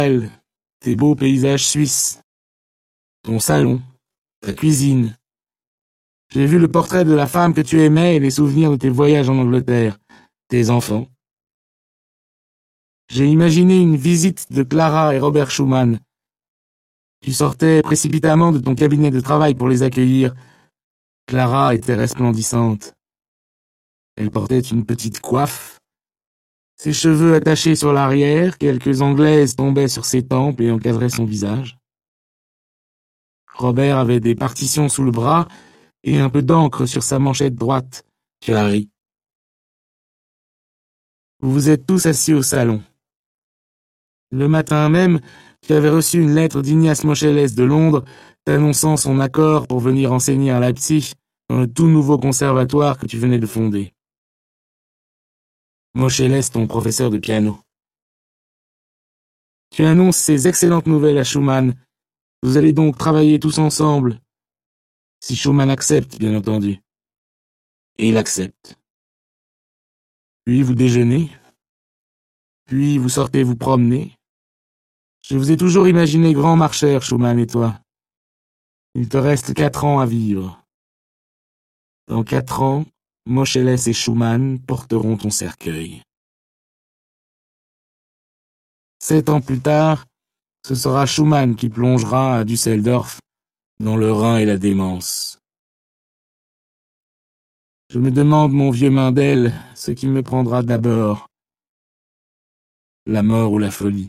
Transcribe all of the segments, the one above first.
tes beaux paysages suisses, ton salon, ta cuisine. J'ai vu le portrait de la femme que tu aimais et les souvenirs de tes voyages en Angleterre, tes enfants. J'ai imaginé une visite de Clara et Robert Schumann. Tu sortais précipitamment de ton cabinet de travail pour les accueillir. Clara était resplendissante. Elle portait une petite coiffe. Ses cheveux attachés sur l'arrière, quelques anglaises tombaient sur ses tempes et encadraient son visage. Robert avait des partitions sous le bras et un peu d'encre sur sa manchette droite. Tu as ri. Vous vous êtes tous assis au salon. Le matin même, tu avais reçu une lettre d'Ignace Moscheles de Londres t'annonçant son accord pour venir enseigner à Leipzig dans le tout nouveau conservatoire que tu venais de fonder. Moscheles, ton professeur de piano. Tu annonces ces excellentes nouvelles à Schumann. Vous allez donc travailler tous ensemble. Si Schumann accepte, bien entendu. Et il accepte. Puis vous déjeunez. Puis vous sortez vous promener. Je vous ai toujours imaginé grand marcheur, Schumann et toi. Il te reste 4 ans à vivre. Dans 4 ans, Moscheles et Schumann porteront ton cercueil. 7 ans plus tard, ce sera Schumann qui plongera à Düsseldorf dans le Rhin et la démence. Je me demande, mon vieux Mendel, ce qui me prendra d'abord. La mort ou la folie.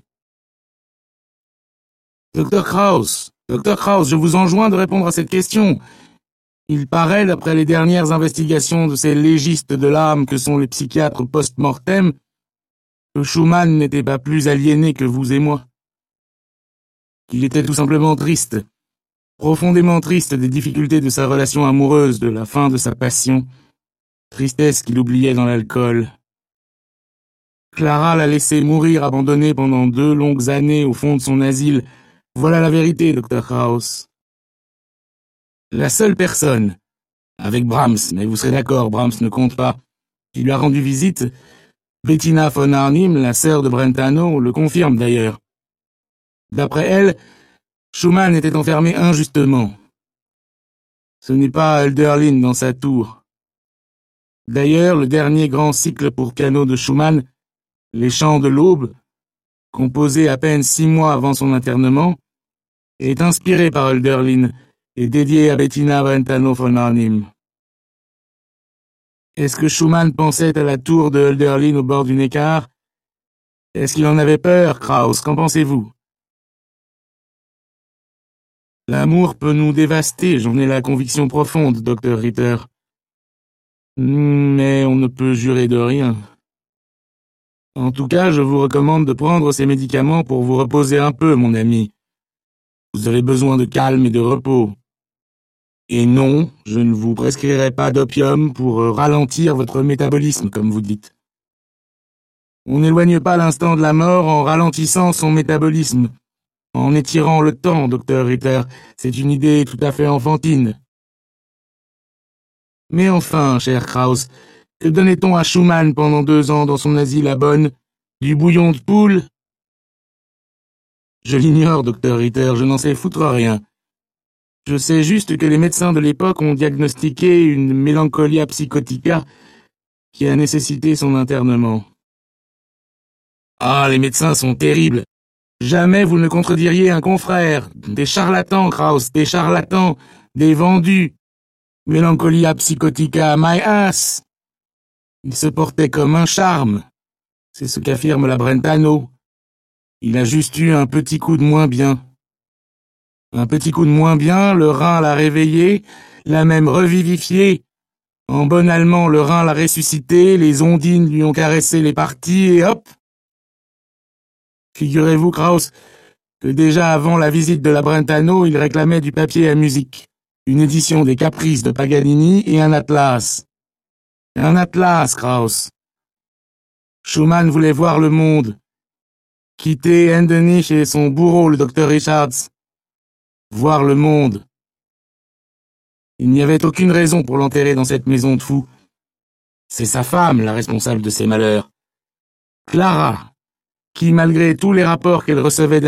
Dr Krauss, je vous enjoins de répondre à cette question. Il paraît, d'après les dernières investigations de ces légistes de l'âme que sont les psychiatres post-mortem, que Schumann n'était pas plus aliéné que vous et moi. Qu'il était tout simplement triste, profondément triste des difficultés de sa relation amoureuse, de la fin de sa passion, tristesse qu'il oubliait dans l'alcool. Clara l'a laissé mourir abandonné pendant 2 longues années au fond de son asile. Voilà la vérité, Dr Krauss. La seule personne, avec Brahms, mais vous serez d'accord, Brahms ne compte pas, qui lui a rendu visite, Bettina von Arnim, la sœur de Brentano, le confirme d'ailleurs. D'après elle, Schumann était enfermé injustement. Ce n'est pas Hölderlin dans sa tour. D'ailleurs, le dernier grand cycle pour piano de Schumann, Les Chants de l'Aube, composé à peine 6 mois avant son internement, est inspiré par Hölderlin et dédié à Bettina Brentano von Arnim. Est-ce que Schumann pensait à la tour de Hölderlin au bord du Neckar? Est-ce qu'il en avait peur, Krauss? Qu'en pensez-vous? L'amour peut nous dévaster, j'en ai la conviction profonde, Dr Ritter. Mais on ne peut jurer de rien. En tout cas, je vous recommande de prendre ces médicaments pour vous reposer un peu, mon ami. Vous avez besoin de calme et de repos. Et non, je ne vous prescrirai pas d'opium pour ralentir votre métabolisme, comme vous dites. On n'éloigne pas l'instant de la mort en ralentissant son métabolisme, en étirant le temps, Dr Ritter. C'est une idée tout à fait enfantine. Mais enfin, cher Krauss, que donnait-on à Schumann pendant 2 ans dans son asile à Bonn? Du bouillon de poule? Je l'ignore, Dr Ritter, je n'en sais foutre rien. Je sais juste que les médecins de l'époque ont diagnostiqué une mélancolia psychotica qui a nécessité son internement. Ah, les médecins sont terribles. Jamais vous ne contrediriez un confrère. Des charlatans, Krauss, des charlatans, des vendus. Mélancolia psychotica, my ass. Il se portait comme un charme. C'est ce qu'affirme la Brentano. Il a juste eu un petit coup de moins bien. Un petit coup de moins bien, le Rhin l'a réveillé, l'a même revivifié. En bon allemand, le Rhin l'a ressuscité, les ondines lui ont caressé les parties et hop! Figurez-vous, Krauss, que déjà avant la visite de la Brentano, il réclamait du papier à musique, une édition des Caprices de Paganini et un atlas. Un atlas, Krauss. Schumann voulait voir le monde. Quitter Endenich et son bourreau, le Dr Richards. Voir le monde. Il n'y avait aucune raison pour l'enterrer dans cette maison de fous. C'est sa femme, la responsable de ses malheurs. Clara, qui, malgré tous les rapports qu'elle recevait